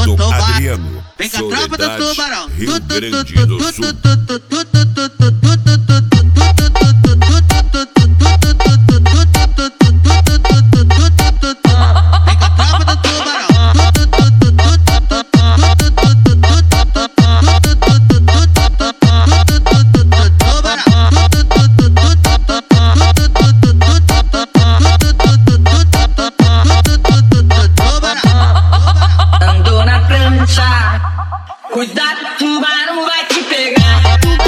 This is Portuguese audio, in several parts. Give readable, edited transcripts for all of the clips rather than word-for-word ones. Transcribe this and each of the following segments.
do Adriano. Vem com a tropa do Tubarão. Rio Grande do Sul. Cuidado, tubarão vai te pegar.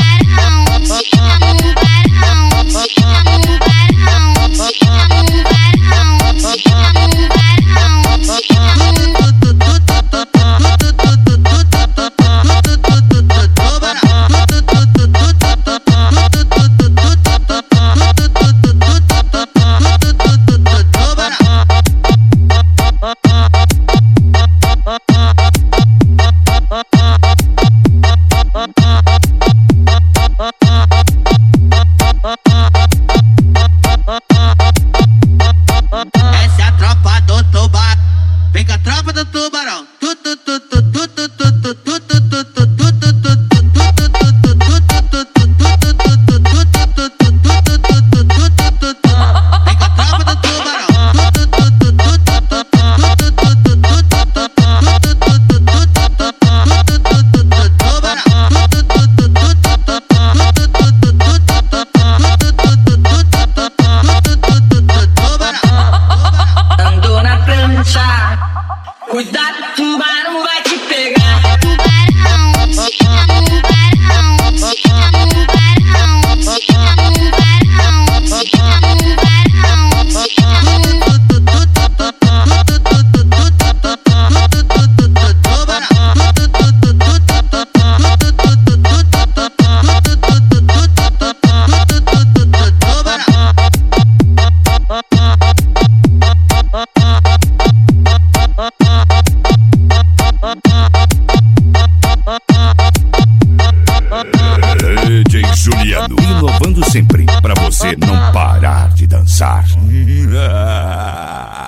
Essa é a tropa do Tubarão. Vem com a tropa do Tubarão. Cuidado, tubarão vai te pegar. DJ Juliano, inovando sempre pra você não parar de dançar.